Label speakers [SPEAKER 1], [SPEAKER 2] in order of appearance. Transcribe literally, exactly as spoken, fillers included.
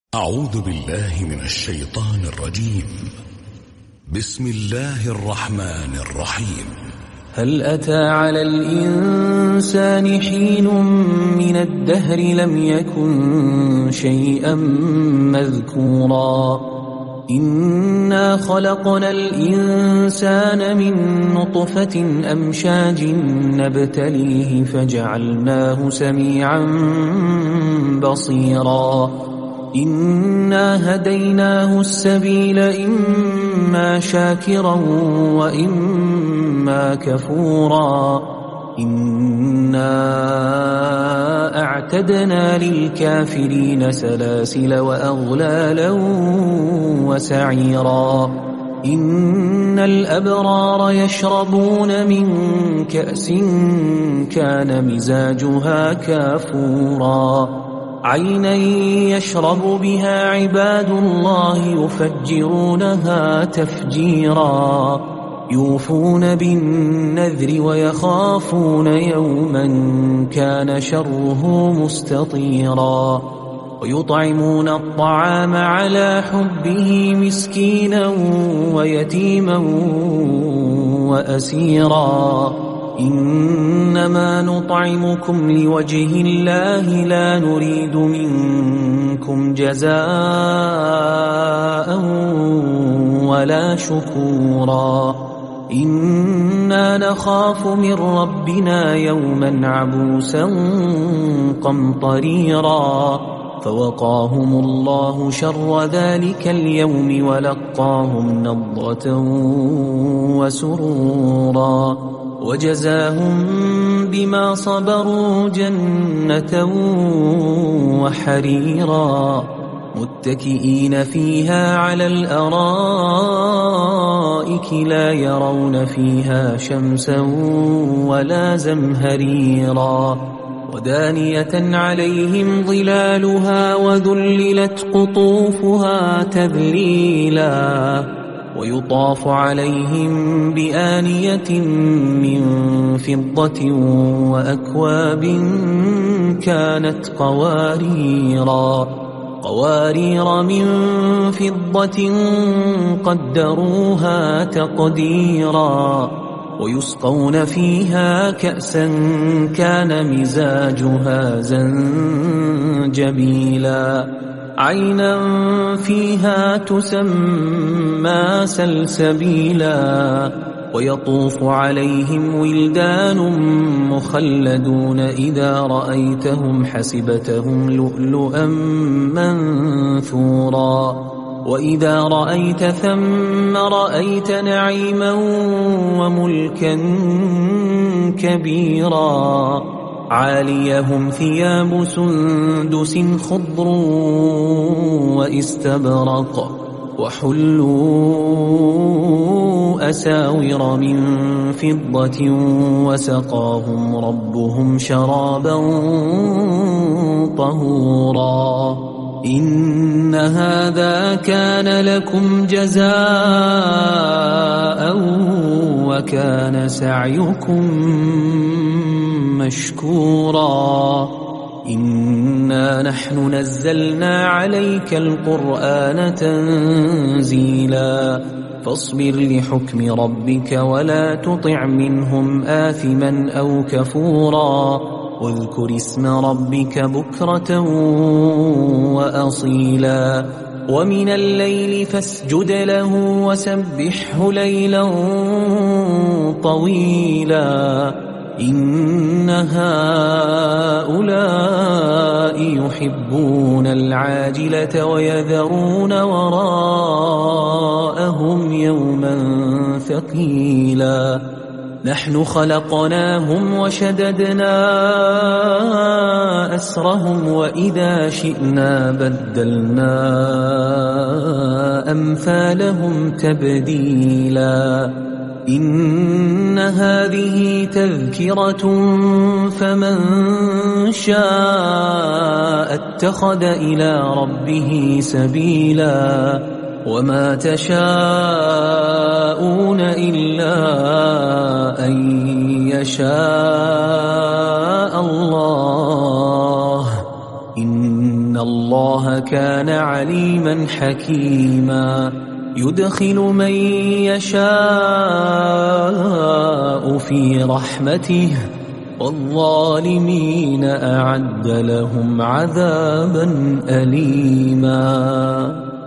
[SPEAKER 1] أعوذ بالله من الشيطان الرجيم. بسم الله الرحمن الرحيم.
[SPEAKER 2] هل أتى على الإنسان حين من الدهر لم يكن شيئا مذكورا إنا خلقنا الإنسان من نطفة أمشاج نبتليه فجعلناه سميعا بصيرا إنا هديناه السبيل إما شاكرا وإما كفورا إنا أعتدنا للكافرين سلاسل وأغلالا وسعيرا إن الأبرار يشربون من كأس كان مزاجها كافورا عينا يشرب بها عباد الله يفجرونها تفجيرا يوفون بالنذر ويخافون يوما كان شره مستطيرا ويطعمون الطعام على حبه مسكينا ويتيما وأسيرا إنما نطعمكم لوجه الله لا نريد منكم جزاء ولا شكورا إنا نخاف من ربنا يوما عبوسا قمطريرا فوقاهم الله شر ذلك اليوم ولقاهم نضرة وسرورا وجزاهم بما صبروا جنة وحريرا متكئين فيها على الأرائك لا يرون فيها شمسا ولا زمهريرا ودانية عليهم ظلالها وذللت قطوفها تذليلا ويطاف عليهم بآنية من فضة وأكواب كانت قواريرا قوارير من فضة قدروها تقديرا ويسقون فيها كأسا كان مزاجها زنجبيلا عينا فيها تسمى سلسبيلا ويطوف عليهم ولدان مخلدون إذا رأيتهم حسبتهم لؤلؤا منثورا وإذا رأيت ثم رأيت نعيما وملكا كبيرا عاليهم ثياب سندس خضر واستبرق وحلوا أساور من فضة وسقاهم ربهم شرابا طهورا إن هذا كان لكم جزاء وكان سعيكم مشكورا إنا نحن نزلنا عليك القرآن تنزيلا فاصبر لحكم ربك ولا تطع منهم آثما أو كفورا واذكر اسم ربك بكرة وأصيلا ومن الليل فاسجد له وسبحه ليلا طويلا إن هؤلاء يحبون العاجلة ويذرون وراءهم يوما ثقيلا نحن خلقناهم وشددنا أسرهم وإذا شئنا بدلنا أمثالهم تبديلا إن هذه تذكرة فمن شاء اتخذ إلى ربه سبيلا وما تشاءون إلا أن يشاء الله إن الله كان عليما حكيما يدخل من يشاء في رحمته والظالمين أعد لهم عذابا أليما.